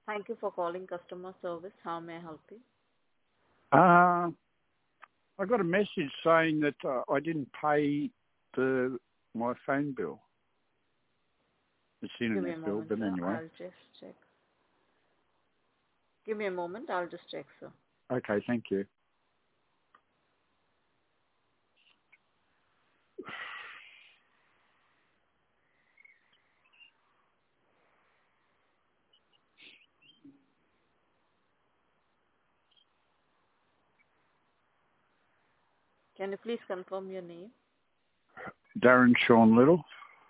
Thank you for calling customer service. How may I help you? Uh, I got a message saying that I didn't pay my phone bill. It's the Give me a internet bill, moment, but sir. anyway. I'll just check. Give me a moment. I'll just check, sir. Okay, thank you. Can you please confirm your name? Darren Sean Little.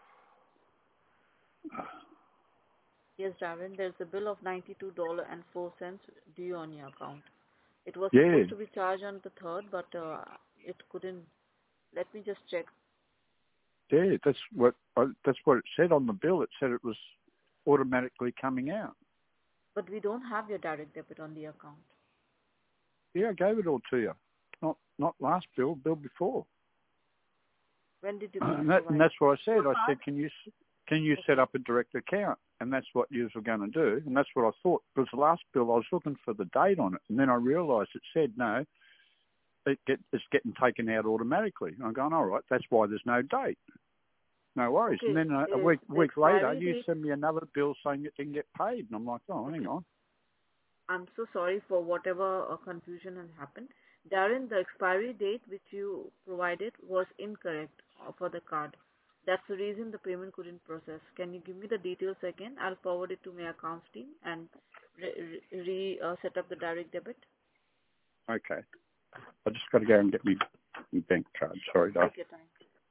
Yes, Darren. There's a bill of $92.04 due on your account. It was Yeah, supposed to be charged on the 3rd, but it couldn't. Let me just check. yeah, that's what it said on the bill. It said it was automatically coming out. But we don't have your direct debit on the account. Yeah, I gave it all to you. Not last bill before. When did you please And provide? that's what I said. I said, can you set Okay. up a direct account? And that's what you were going to do. And that's what I thought. Because the last bill, I was looking for the date on it. And then I realised it said, no, it's getting taken out automatically. And I'm going, all right, that's why there's no date. No worries. Okay. And then a The week later, expiry you date. send me another bill saying it didn't get paid. And I'm like, oh, hang on. I'm so sorry for whatever confusion has happened. Darren, the expiry date which you provided was incorrect for the card. That's the reason the payment couldn't process. Can you give me the details again? I'll forward it to my accounts team and set up the direct debit. Okay. I just got to go and get my bank card. Sorry, Dave. Take your time.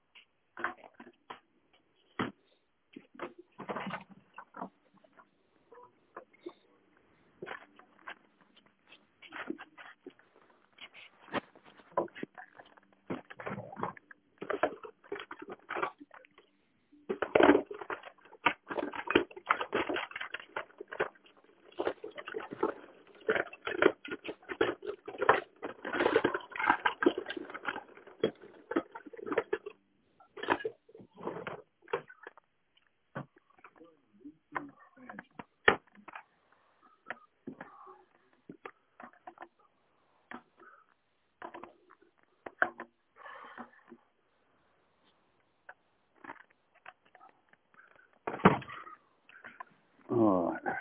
All right.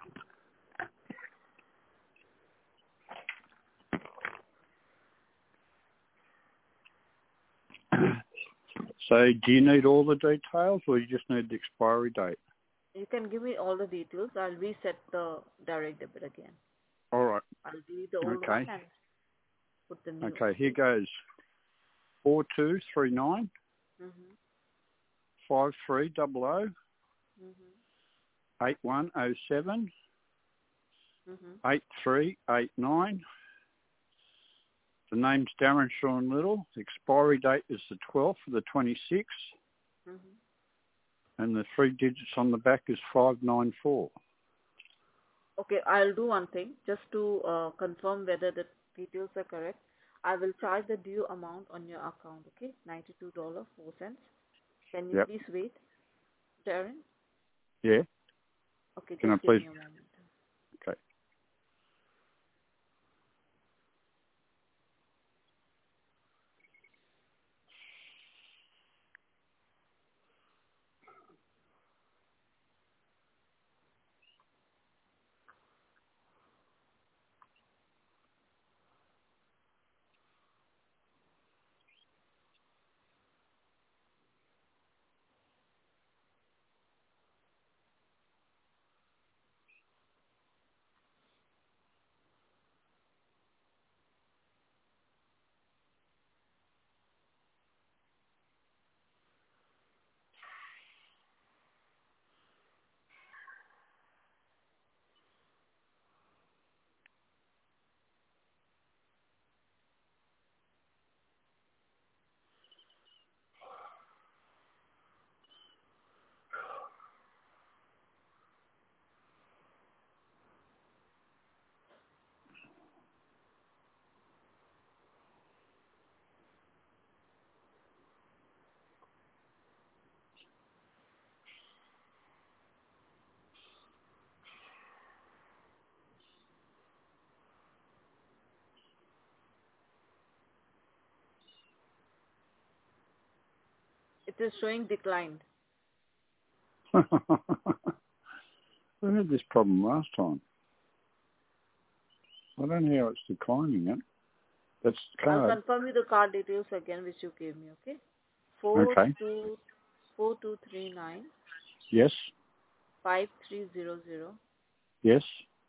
So do you need all the details or you just need the expiry date? You can give me all the details. I'll reset the direct debit again. All right. I'll delete the old Okay. one and put the new. Okay, here goes. 4239 Mm-hmm. 5300 Mm-hmm. 8107 Mm-hmm. 8389. The name's Darren Sean Little. The expiry date is the 12th of the 26th. Mm-hmm. And the 3 digits on the back is 594. Okay, I'll do one thing just to confirm whether the details are correct. I will charge the due amount on your account, okay? $92.04. Can you Yep. please wait, Darren? Yeah. Okay, Can I just give please? me a moment. Okay. It is showing declined. We had this problem last time. I don't know how it's declining it. That's the I'll card. confirm you the card details again, which you gave me, okay? Okay. 4239 Yes. 5300 Yes.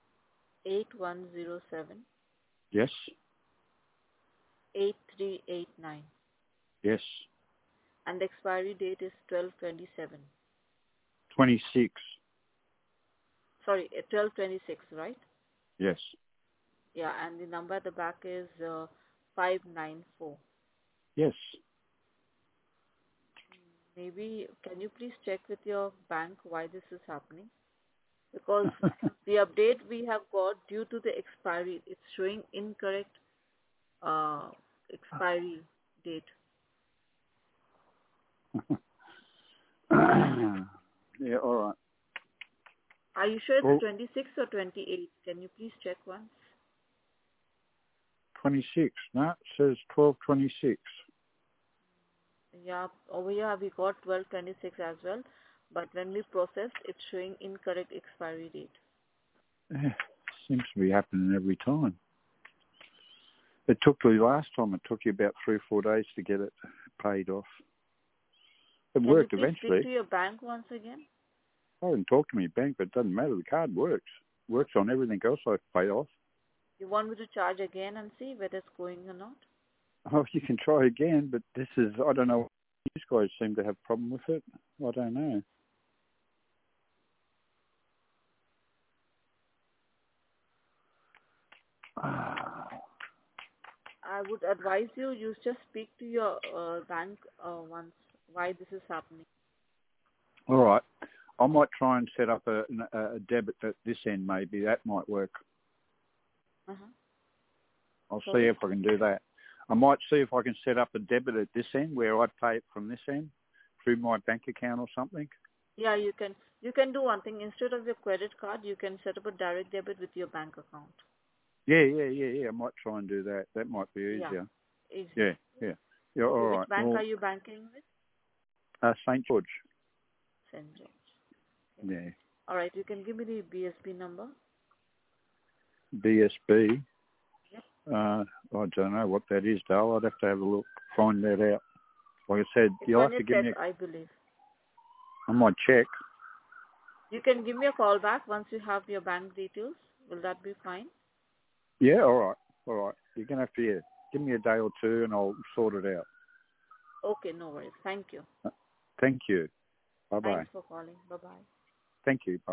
8107 Yes. 8389. Yes. And the expiry date is 1227. 26. Sorry, 1226, right? Yes. Yeah, and the number at the back is 594. Yes. Maybe, can you please check with your bank why this is happening? Because the update we have got due to the expiry, it's showing incorrect expiry date. Yeah, all right. Are you sure it's Well, 26 or 28? Can you please check once? 26. No, it says 1226. Yeah, over here we got 1226 as well, but when we processed, it's showing incorrect expiry date. Seems to be happening every time. It took you last time. It took you about 3 or 4 days to get it paid off. It Can worked you please eventually. speak to your bank once again? I didn't talk to my bank, but it doesn't matter. The card works. Works on everything else I've paid off. You want me to charge again and see whether it's going or not? Oh, you can try again, but this is, I don't know. These guys seem to have a problem with it. I don't know. I would advise you just speak to your bank once why this is happening. All right. I might try and set up a debit at this end, maybe. That might work. Uh-huh. I'll Sorry? see if I can do that. I might see if I can set up a debit at this end where I pay it from this end through my bank account or something. Yeah, you can. You can do one thing. Instead of your credit card, you can set up a direct debit with your bank account. Yeah. I might try and do that. That might be easier. Yeah, easy. Yeah. Yeah, all Okay, right. which bank Well, are you banking with? St. George. St. George. Okay. Yeah. All right, you can give me the BSB number. BSB. Yep. I don't know what that is, Dale. I'd have to have a look, find that out. Like I said, It's you'll on have to your give me check, I believe. I might check. You can give me a call back once you have your bank details. Will that be fine? Yeah, all right. You're going to have to give me a day or two and I'll sort it out. Okay, no worries. Thank you. Thank you. Bye-bye. Thanks for calling. Bye-bye. Thank you. Bye.